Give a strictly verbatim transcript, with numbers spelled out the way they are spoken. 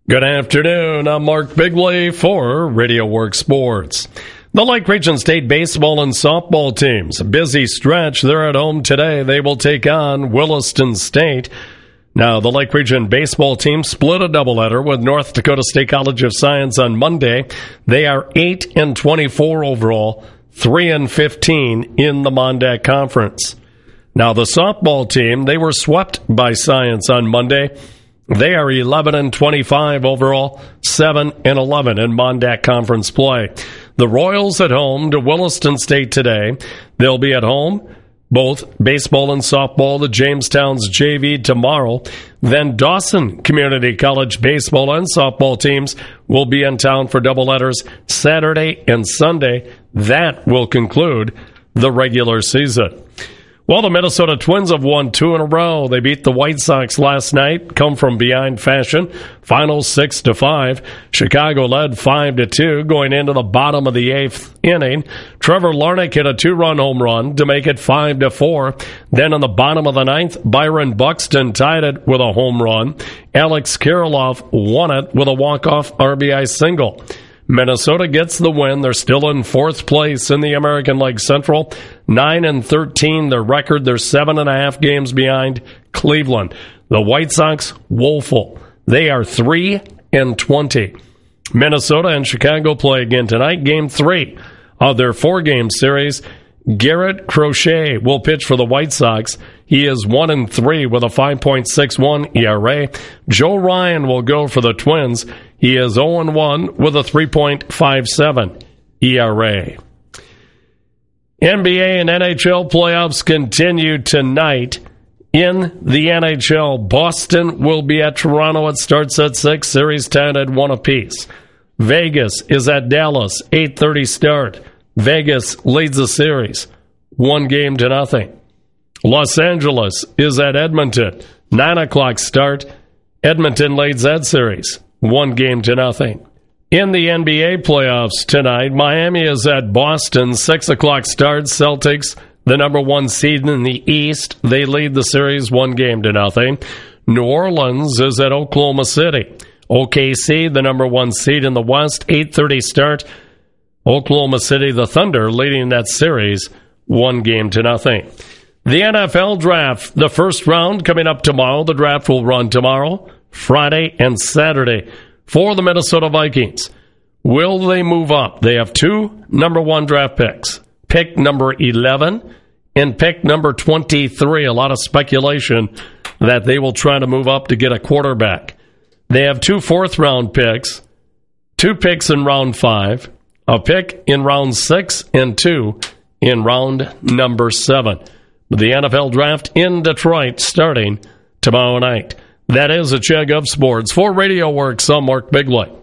Good afternoon. I'm Mark Bigley for Radio Works Sports. The Lake Region State baseball and softball teams, a busy stretch. They're at home today. They will take on Williston State. Now, the Lake Region baseball team split a doubleheader with North Dakota State College of Science on Monday. They are eight and twenty-four overall, three and fifteen in the Mondac Conference. Now, the softball team, they were swept by Science on Monday. They are eleven and twenty-five overall, seven and eleven in Mondac Conference play. The Royals at home to Williston State today. They'll be at home, both baseball and softball, the Jamestown's J V tomorrow. Then Dawson Community College baseball and softball teams will be in town for doubleheaders Saturday and Sunday. That will conclude the regular season. Well, the Minnesota Twins have won two in a row. They beat the White Sox last night, come from behind fashion. Final six to five. Chicago led five to two going into the bottom of the eighth inning. Trevor Larnach hit a two-run home run to make it five to four. Then in the bottom of the ninth, Byron Buxton tied it with a home run. Alex Kirilloff won it with a walk-off R B I single. Minnesota gets the win. They're still in fourth place in the American League Central. nine and thirteen, their record. They're seven and a half games behind Cleveland. The White Sox, woeful. They are three and twenty. Minnesota and Chicago play again tonight. Game three of their four-game series. Garrett Crochet will pitch for the White Sox. He is one and three with a five point six one E R A. Joe Ryan will go for the Twins. He is oh and one with a three point five seven E R A. N B A and N H L playoffs continue tonight. In the N H L, Boston will be at Toronto. It starts at six. Series tied at one apiece. Vegas is at Dallas. eight thirty start. Vegas leads the series, one game to nothing. Los Angeles is at Edmonton. nine o'clock start. Edmonton leads that series, one game to nothing. In the N B A playoffs tonight, Miami is at Boston. six o'clock start. Celtics, the number one seed in the East. They lead the series, one game to nothing. New Orleans is at Oklahoma City. O K C, the number one seed in the West. eight thirty start. Oklahoma City, the Thunder, leading that series one game to nothing. The N F L draft, the first round coming up tomorrow. The draft will run tomorrow, Friday, and Saturday for the Minnesota Vikings. Will they move up? They have two number one draft picks. Pick number eleven and pick number twenty-three. A lot of speculation that they will try to move up to get a quarterback. They have two fourth-round picks, two picks in round five, a pick in round six, and two in round number seven. The N F L draft in Detroit starting tomorrow night. That is a check of sports. For Radio Works, I'm Mark Bigley.